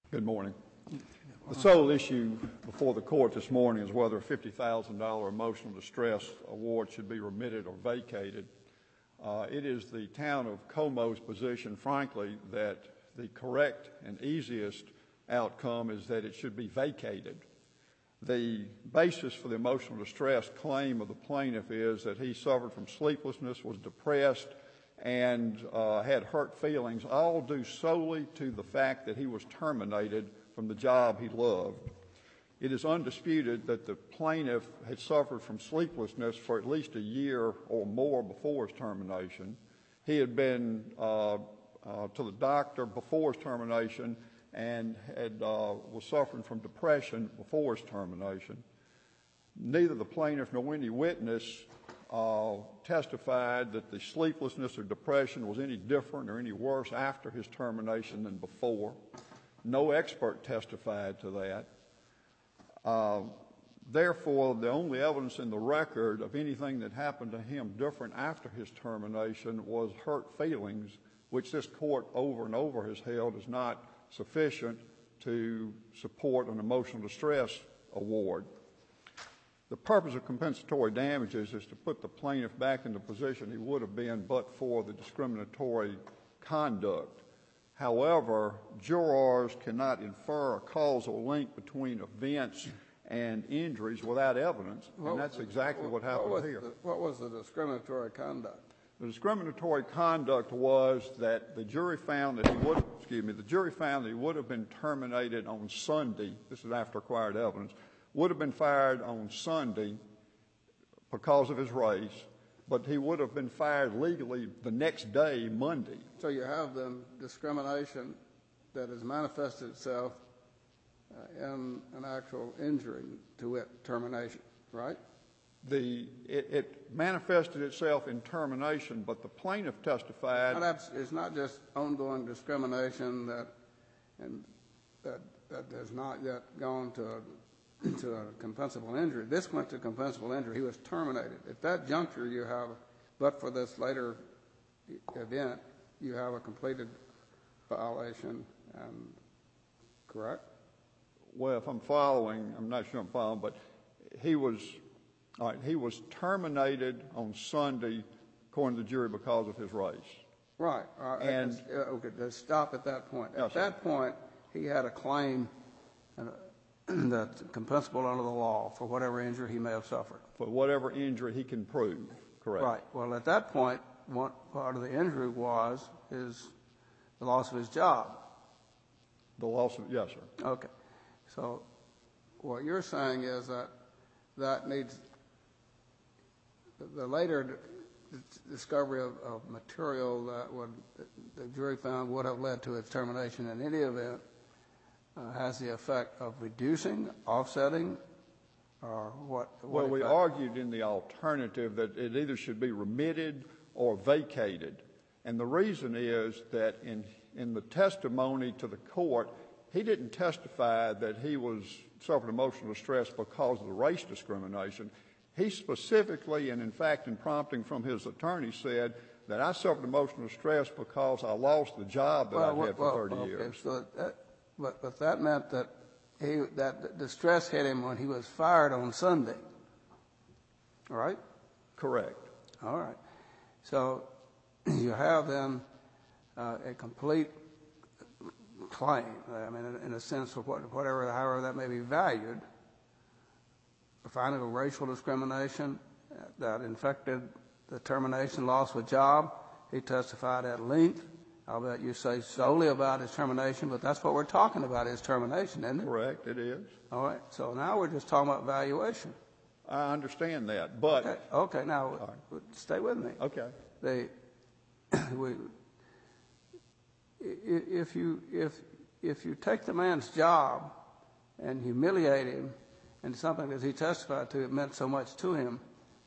Good morning. The sole issue before the court this morning is whether a $50,000 emotional distress award should be remitted or vacated. It is the town of Como's position, frankly, that the correct and easiest outcome is that it should be vacated. The basis for the emotional distress claim of the plaintiff is that he suffered from sleeplessness, was depressed, and had hurt feelings, all due solely to the fact that he was terminated from the job he loved. It is undisputed that the plaintiff had suffered from sleeplessness for at least a year or more before his termination. He had been to the doctor before his termination and was suffering from depression before his termination. Neither the plaintiff nor any witness testified that the sleeplessness or depression was any different or any worse after his termination than before. No expert testified to that. Therefore, the only evidence in the record of anything that happened to him different after his termination was hurt feelings, which this court over and over has held is not sufficient to support an emotional distress award. The purpose of compensatory damages is to put the plaintiff back in the position he would have been but for the discriminatory conduct. However, jurors cannot infer a causal link between events and injuries without evidence, and that's exactly what happened here. What was the discriminatory conduct? The discriminatory conduct was that the jury found that he would have been terminated on Sunday. This is after acquired evidence. Would have been fired on Sunday because of his race, but he would have been fired legally the next day, Monday. So you have the discrimination that has manifested itself in an actual injury to it, termination, right? It manifested itself in termination, but the plaintiff testified. It's not just ongoing discrimination that has not yet gone to a compensable injury. This went to compensable injury. He was terminated. At that juncture, you have, but for this later event, you have a completed violation, correct? Well, if I'm following, I'm not sure I'm following, but he was terminated on Sunday, according to the jury, because of his race. Right. And okay, let's stop at that point. At that point, he had a claim that's compensable under the law for whatever injury he may have suffered. For whatever injury he can prove, correct. Right. Well, at that point, what part of the injury was the loss of his job. The loss of, yes, sir. Okay. So what you're saying is that needs the later discovery of material that the jury found would have led to its termination in any event has the effect of reducing, offsetting, or what? Well, we argued in the alternative that it either should be remitted or vacated. And the reason is that in the testimony to the court, he didn't testify that he was suffering emotional distress because of the race discrimination. He specifically, and in fact in prompting from his attorney, said that I suffered emotional distress because I lost the job that I had for 30 years. So but that meant that that distress hit him when he was fired on Sunday. All right? Correct. All right. So you have then a complete claim, I mean, in a sense of however that may be valued, a finding of racial discrimination that infected the termination, loss of a job. He testified at length. I'll bet you say solely about his termination, but that's what we're talking about, his termination, isn't it? Correct, it is. All right. So now we're just talking about valuation. I understand that, but... Okay, now, stay with me. Okay. If you take the man's job and humiliate him and something that he testified to, it meant so much to him,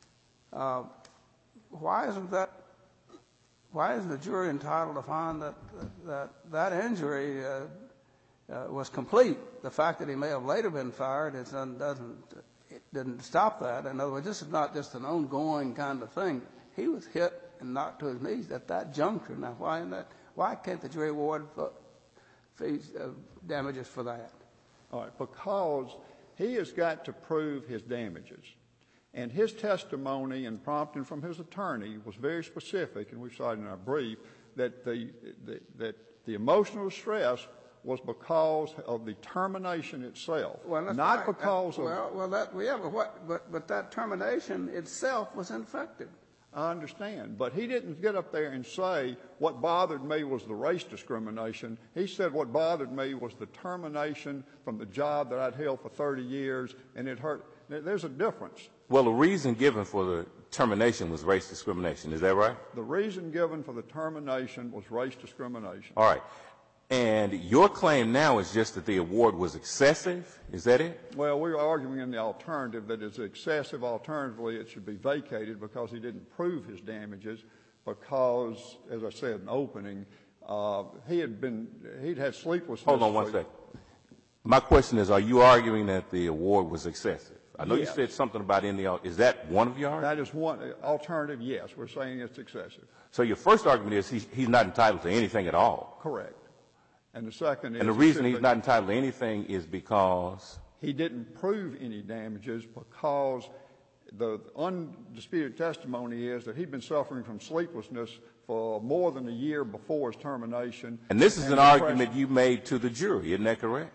why isn't the jury entitled to find that injury was complete? The fact that he may have later been fired didn't stop that. In other words, this is not just an ongoing kind of thing. He was hit and knocked to his knees at that juncture. Now, why can't the jury award damages for that? All right, because he has got to prove his damages. And his testimony and prompting from his attorney was very specific, and we've cited in our brief, that the emotional distress was because of the termination itself, not because of... But that termination itself was infected. I understand, but he didn't get up there and say what bothered me was the race discrimination. He said what bothered me was the termination from the job that I'd held for 30 years, and it hurt. There's a difference. Well, the reason given for the termination was race discrimination. Is that right? The reason given for the termination was race discrimination. All right. And your claim now is just that the award was excessive? Is that it? Well, we're arguing in the alternative that it's excessive. Alternatively, it should be vacated because he didn't prove his damages because, as I said in opening, he'd had sleeplessness. Hold on one second. My question is, are you arguing that the award was excessive? I know you said something about is that one of your arguments? That is one alternative, yes. We're saying it's excessive. So your first argument is he's not entitled to anything at all. Correct. And the second is... And the reason he's not entitled to anything is because... He didn't prove any damages because the undisputed testimony is that he'd been suffering from sleeplessness for more than a year before his termination. And this is an argument you made to the jury, isn't that correct?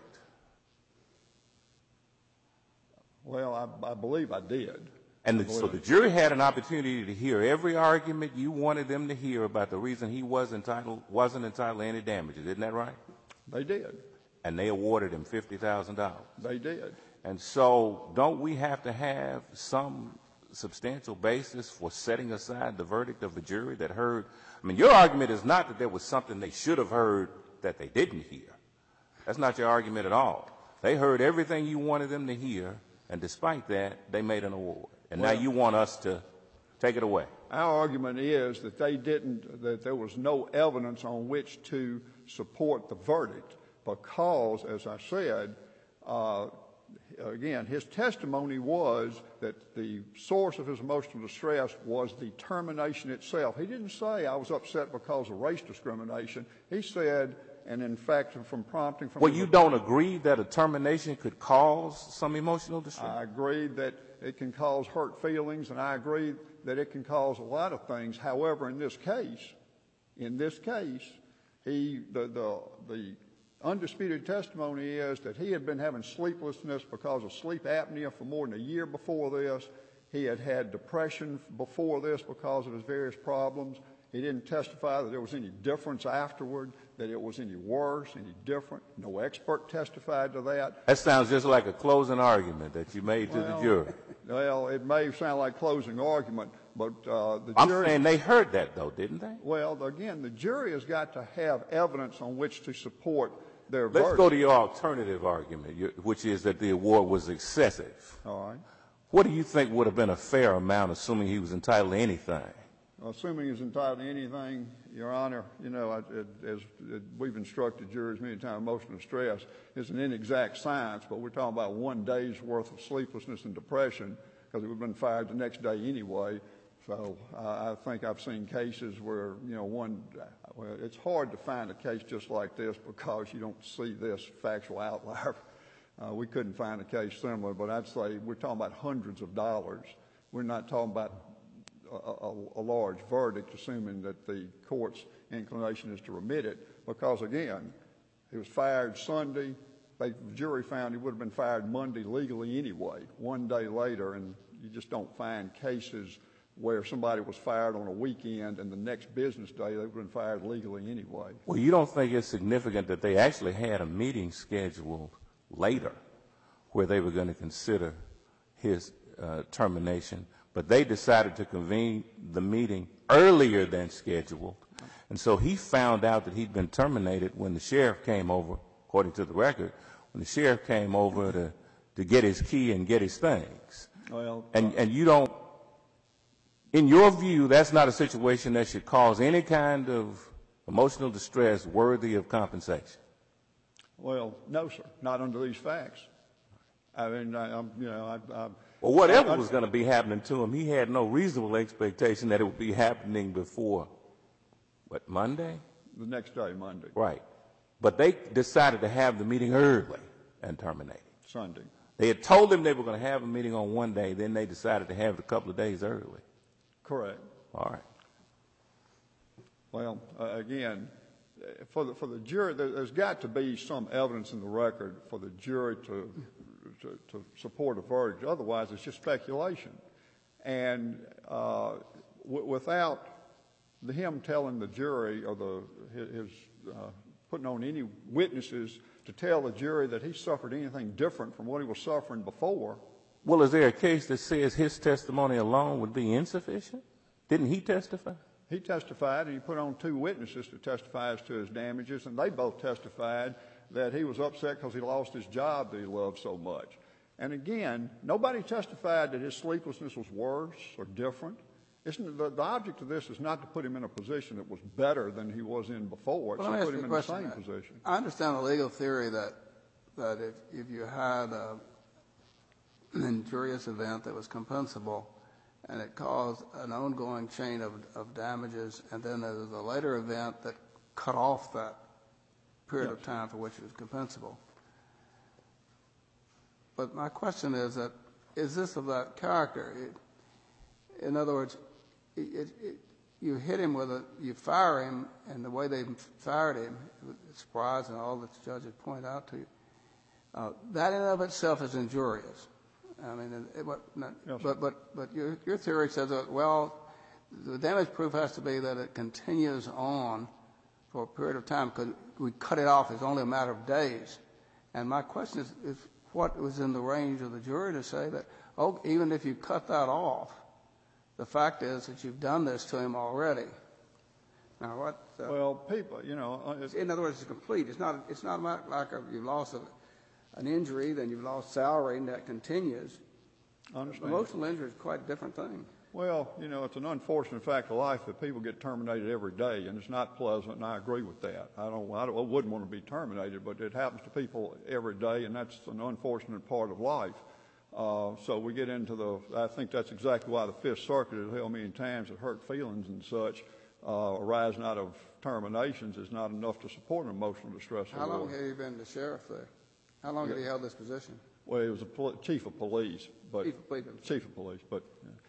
Well, I believe I did. And so the jury had an opportunity to hear every argument you wanted them to hear about the reason he wasn't entitled to any damages. Isn't that right? They did. And they awarded him $50,000. They did. And so don't we have to have some substantial basis for setting aside the verdict of the jury that heard? I mean, your argument is not that there was something they should have heard that they didn't hear. That's not your argument at all. They heard everything you wanted them to hear, and despite that, they made an award. And now you want us to take it away. Our argument is that that there was no evidence on which to support the verdict because, as I said, again, his testimony was that the source of his emotional distress was the termination itself. He didn't say I was upset because of race discrimination. He said, and in fact, from prompting from... Well, you don't agree that a termination could cause some emotional distress? I agree that it can cause hurt feelings, and I agree that it can cause a lot of things. However, in this case, the undisputed testimony is that he had been having sleeplessness because of sleep apnea for more than a year before this. He had had depression before this because of his various problems. He didn't testify that there was any difference afterward, that it was any worse, any different. No expert testified to that. That sounds just like a closing argument that you made to the jury. Well, it may sound like closing argument, but the I'm jury... saying they heard that, though, didn't they? Well, again, the jury has got to have evidence on which to support their verdict. Let's go to your alternative argument, which is that the award was excessive. All right. What do you think would have been a fair amount, assuming he was entitled to anything? Assuming he's entitled to anything, Your Honor, you know, as we've instructed juries many times, emotional distress is an inexact science, but we're talking about 1 day's worth of sleeplessness and depression because he would have been fired the next day anyway. So I think I've seen cases where, you know, well, it's hard to find a case just like this because you don't see this factual outlier. We couldn't find a case similar, but I'd say we're talking about hundreds of dollars. We're not talking about a large verdict, assuming that the court's inclination is to remit it, because, again, he was fired Sunday. The jury found he would have been fired Monday legally anyway, 1 day later, and you just don't find cases where somebody was fired on a weekend and the next business day they would have been fired legally anyway. Well, you don't think it's significant that they actually had a meeting scheduled later where they were going to consider his termination, but they decided to convene the meeting earlier than scheduled, and so he found out that he'd been terminated when the sheriff came over, according to the record, when the sheriff came over to get his key and get his things. Well, and you don't, in your view, that's not a situation that should cause any kind of emotional distress worthy of compensation? Well, no, sir, not under these facts. I mean, well, whatever was going to be happening to him, he had no reasonable expectation that it would be happening before, what, Monday? The next day, Monday. Right. But they decided to have the meeting early and terminate it. Sunday. They had told them they were going to have a meeting on one day, then they decided to have it a couple of days early. Correct. All right. Well, again, for the jury, there's got to be some evidence in the record for the jury to support a verdict. Otherwise, it's just speculation. And without him telling the jury or his putting on any witnesses to tell the jury that he suffered anything different from what he was suffering before. Well, is there a case that says his testimony alone would be insufficient? Didn't he testify? He testified, and he put on 2 witnesses to testify as to his damages, and they both testified that he was upset because he lost his job that he loved so much. And again, nobody testified that his sleeplessness was worse or different. The object of this is not to put him in a position that was better than he was in before. It's to put him in the same position. I understand the legal theory that if you had an injurious event that was compensable and it caused an ongoing chain of damages, and then there was a later event that cut off that period of time for which it was compensable. But my question is that, is this of that character? In other words, you hit him you fire him, and the way they fired him, surprise and all that the judges point out to you, that in and of itself is injurious. I mean, but your theory says that, well, the damage proof has to be that it continues on for a period of time because we cut it off. It's only a matter of days. And my question is what was in the range of the jury to say that, oh, even if you cut that off, the fact is that you've done this to him already. Now, what? Well, people, you know. In other words, it's complete. It's not like you've lost an injury, then you've lost salary, and that continues. I understand. Emotional injury is quite a different thing. Well, you know, it's an unfortunate fact of life that people get terminated every day, and it's not pleasant, and I agree with that. I wouldn't want to be terminated, but it happens to people every day, and that's an unfortunate part of life. So we get into I think that's exactly why the Fifth Circuit has held many times that hurt feelings and such arising out of terminations is not enough to support an emotional distress award. How long have you been the sheriff there? How long have you held this position? Well, he was a chief of police, but chief of police, but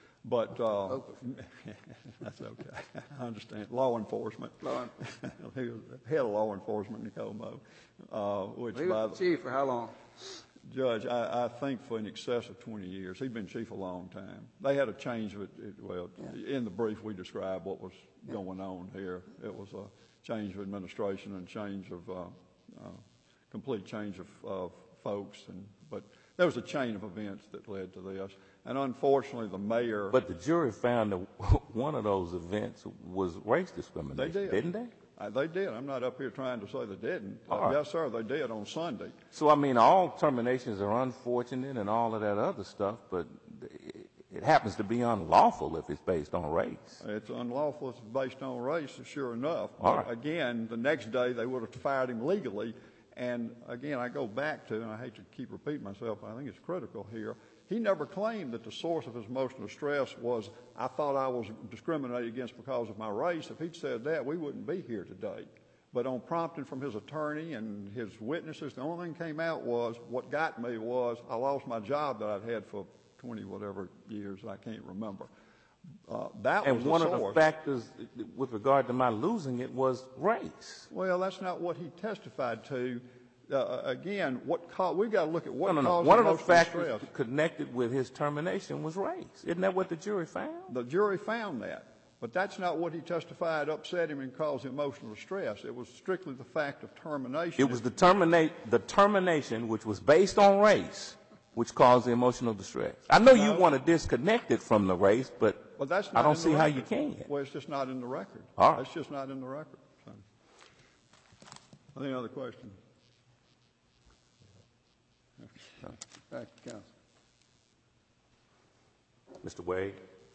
that's okay. I understand. Law enforcement. He was head of law enforcement in Como. He was chief for how long? Judge, I think for in excess of 20 years. He'd been chief a long time. They had a change of it. In the brief we described what was going on here. It was a change of administration and complete change of folks. But there was a chain of events that led to this. And unfortunately, the mayor... But the jury found that one of those events was race discrimination, didn't they? They did. I'm not up here trying to say they didn't. Right. Yes, sir, they did on Sunday. So, I mean, all terminations are unfortunate and all of that other stuff, but it happens to be unlawful if it's based on race. It's unlawful if it's based on race, sure enough. All but right. Again, the next day they would have fired him legally. And again, I go back to, and I hate to keep repeating myself, but I think it's critical here, he never claimed that the source of his emotional distress was, I thought I was discriminated against because of my race. If he'd said that, we wouldn't be here today. But on prompting from his attorney and his witnesses, the only thing came out was, what got me was, I lost my job that I'd had for 20 whatever years, I can't remember. That was the source. And one of the factors with regard to my losing it was race. Well, that's not what he testified to. Again, we've got to look at what caused One of the emotional factors distress. connected with his termination was race. Isn't that what the jury found? The jury found that. But that's not what he testified upset him and caused emotional distress. It was strictly the fact of termination. It was the termination, which was based on race, which caused the emotional distress. I know you want to disconnect it from the race, but that's I don't see how you can. Well, it's just not in the record. All right. It's just not in the record. So. Any other questions? Back to counsel. Mr. Wade.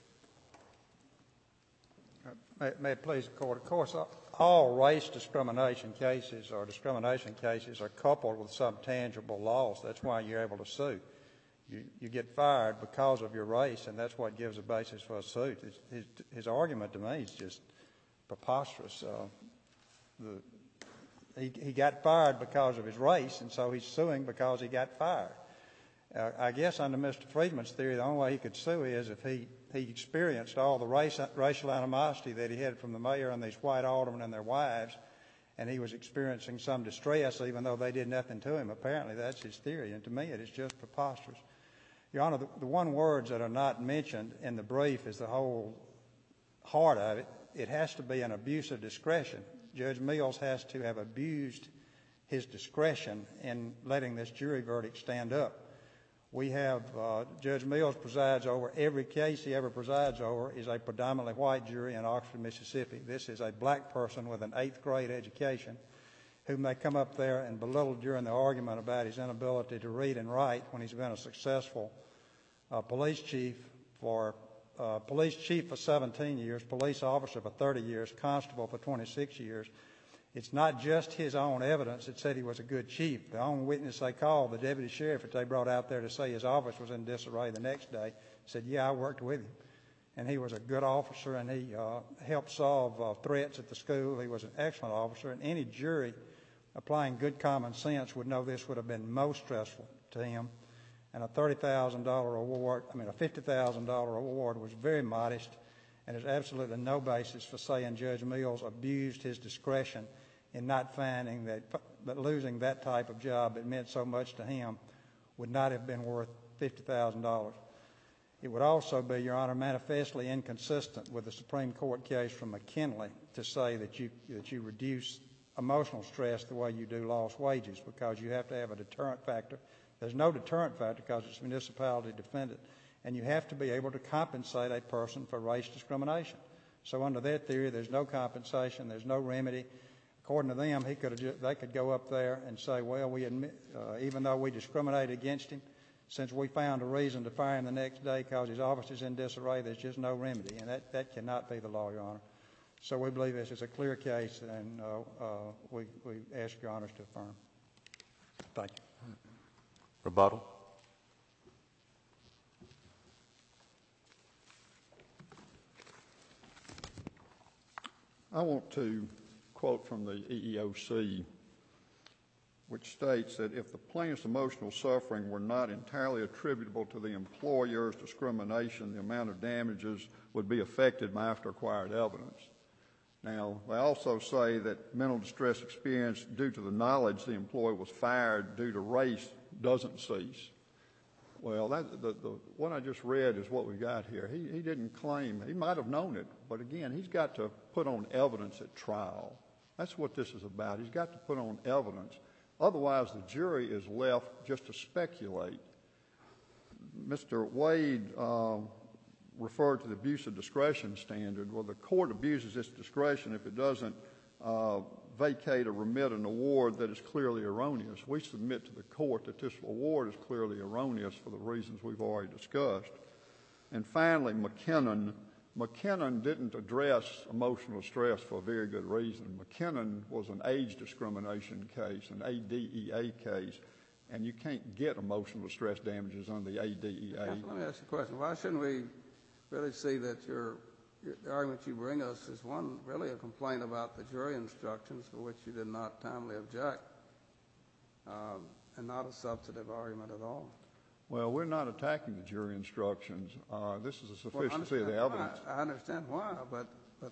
May it please the court. Of course, all race discrimination cases or discrimination cases are coupled with some tangible loss. That's why you're able to sue. You get fired because of your race, and that's what gives a basis for a suit. His argument to me is just preposterous. he got fired because of his race, and so he's suing because he got fired. I guess under Mr. Friedman's theory, the only way he could sue is if he experienced all the racial animosity that he had from the mayor and these white aldermen and their wives, and he was experiencing some distress even though they did nothing to him. Apparently that's his theory, and to me it is just preposterous. Your Honor, the one words that are not mentioned in the brief is the whole heart of it. It has to be an abuse of discretion. Judge Mills has to have abused his discretion in letting this jury verdict stand up. We have Judge Mills presides over every case he ever presides over is a predominantly white jury in Oxford, Mississippi. This is a black person with an 8th grade education who may come up there and belittle during the argument about his inability to read and write when he's been a successful police chief for 17 years, police officer for 30 years, constable for 26 years. It's not just his own evidence that said he was a good chief. The only witness they called, the deputy sheriff that they brought out there to say his office was in disarray the next day, said, yeah, I worked with him. And he was a good officer, and he helped solve threats at the school. He was an excellent officer, and any jury applying good common sense would know this would have been most stressful to him. And a $50,000 award was very modest, and there's absolutely no basis for saying Judge Mills abused his discretion in not finding that losing that type of job that meant so much to him would not have been worth $50,000. It would also be, Your Honor, manifestly inconsistent with the Supreme Court case from McKinley to say that you reduce emotional stress the way you do lost wages, because you have to have a deterrent factor. There's no deterrent factor because it's municipality defendant, and you have to be able to compensate a person for race discrimination. So under their theory, there's no compensation, there's no remedy. According to them, they could go up there and say, well, we admit, even though we discriminated against him, since we found a reason to fire him the next day because his office is in disarray, there's just no remedy, and that cannot be the law, Your Honor. So we believe this is a clear case, and we ask Your Honors to affirm. Thank you. Rebuttal. I want to quote from the EEOC, which states that if the plaintiff's emotional suffering were not entirely attributable to the employer's discrimination, the amount of damages would be affected by after-acquired evidence. Now, they also say that mental distress experienced due to the knowledge the employee was fired due to race doesn't cease. Well, what I just read is what we got here. He didn't claim, he might have known it, but again, he's got to put on evidence at trial. That's what this is about. He's got to put on evidence. Otherwise, the jury is left just to speculate. Mr. Wade referred to the abuse of discretion standard. Well, the court abuses its discretion if it doesn't vacate or remit an award that is clearly erroneous. We submit to the court that this award is clearly erroneous for the reasons we've already discussed. And finally, McKinnon didn't address emotional stress for a very good reason. McKinnon was an age discrimination case, an ADEA case, and you can't get emotional distress damages under the ADEA. Let me ask you a question. Why shouldn't we really see that the argument you bring us is one, really a complaint about the jury instructions for which you did not timely object, and not a substantive argument at all? Well, we're not attacking the jury instructions. This is a sufficiency of the evidence. I understand why, but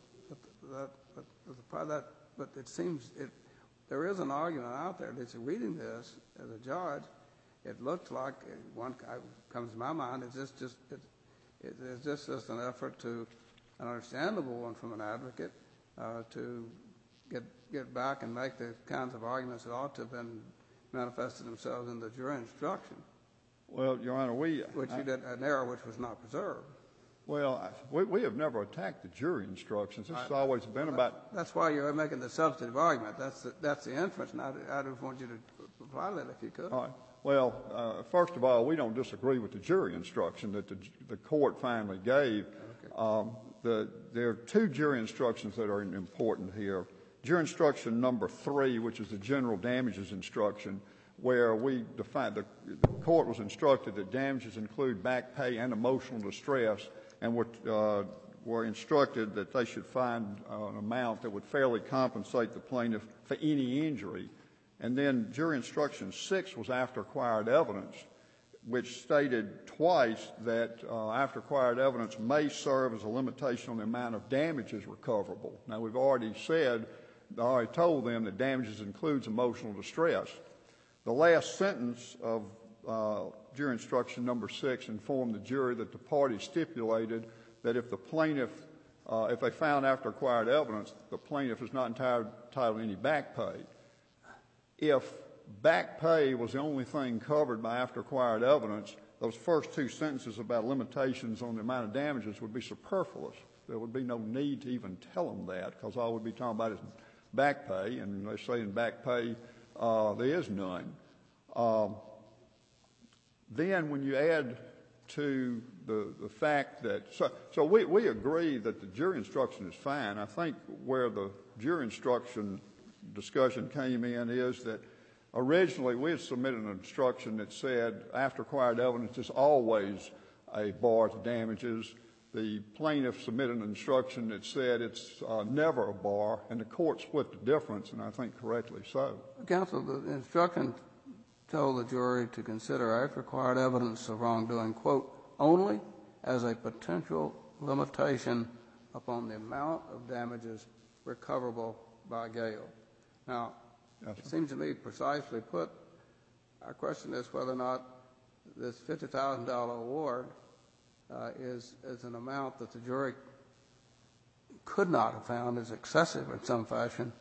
it seems there is an argument out there that you're reading this as a judge. It looks like one comes to my mind. It's just an effort to an understandable one from an advocate to get back and make the kinds of arguments that ought to have been manifested themselves in the jury instruction. Well, Your Honor, which you did an error which was not preserved. Well, we have never attacked the jury instructions. This has always been about. That's why you're making the substantive argument. That's the inference, and I just want you to apply that if you could. All right. Well, first of all, we don't disagree with the jury instruction that the court finally gave. Okay. There are two jury instructions that are important here. Jury instruction number 3, which is the general damages instruction, where we define the court was instructed that damages include back pay and emotional distress, and were instructed that they should find an amount that would fairly compensate the plaintiff for any injury. And then jury instruction 6 was after acquired evidence, which stated twice that after acquired evidence may serve as a limitation on the amount of damages recoverable. Now, we've already told them that damages includes emotional distress. The last sentence of jury instruction number 6 informed the jury that the parties stipulated that if the plaintiff, if they found after acquired evidence, the plaintiff is not entitled to any back pay. If back pay was the only thing covered by after acquired evidence, those first 2 sentences about limitations on the amount of damages would be superfluous. There would be no need to even tell them that, because all we'd be talking about is back pay, and they say in back pay there is none. Then when you add to the fact that, so we agree that the jury instruction is fine. I think where the jury instruction discussion came in is that originally we had submitted an instruction that said after acquired evidence is always a bar to damages. The plaintiff submitted an instruction that said it's never a bar, and the court split the difference, and I think correctly so. Counsel, the instruction told the jury to consider after acquired evidence of wrongdoing, quote, only as a potential limitation upon the amount of damages recoverable by Gale. Now, it seems to me precisely put, our question is whether or not this $50,000 award is an amount that the jury could not have found as excessive in some fashion,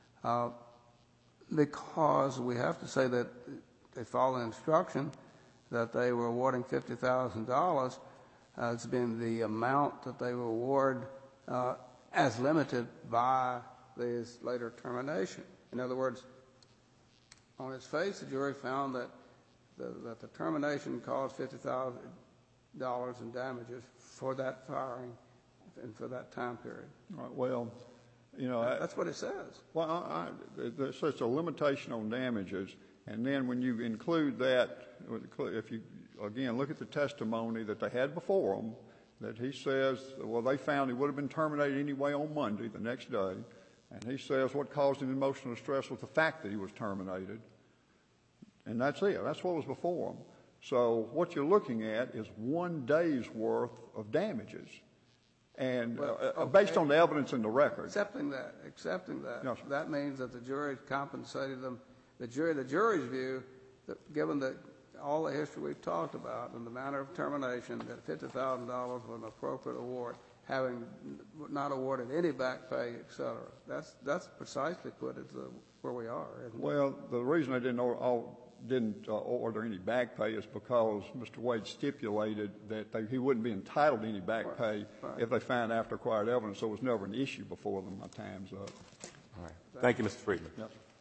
because we have to say that they follow the instruction that they were awarding $50,000 as being the amount that they will award as limited by this later termination. In other words, on its face, the jury found that the termination caused $50,000 in damages for that firing and for that time period. Right, well, you know, that's what it says. Well, so it's a limitation on damages, and then when you include that, if you again look at the testimony that they had before them, that he says, well, they found he would have been terminated anyway on Monday, the next day, and he says what caused him emotional distress was the fact that he was terminated, and that's it. That's what was before them. So what you're looking at is 1 day's worth of damages, and based on the evidence in the record. Accepting that, yes, that means that the jury compensated them. The jury's view, that given all the history we've talked about and the manner of termination, that $50,000 was an appropriate award, having not awarded any back pay, et cetera. That's precisely put as where we are, isn't it? Well, the reason I didn't order any back pay is because Mr. Wade stipulated that he wouldn't be entitled to any back pay if they found after acquired evidence, so it was never an issue before them. My time's up. All right. Thank you, Mr. Friedman. Yes.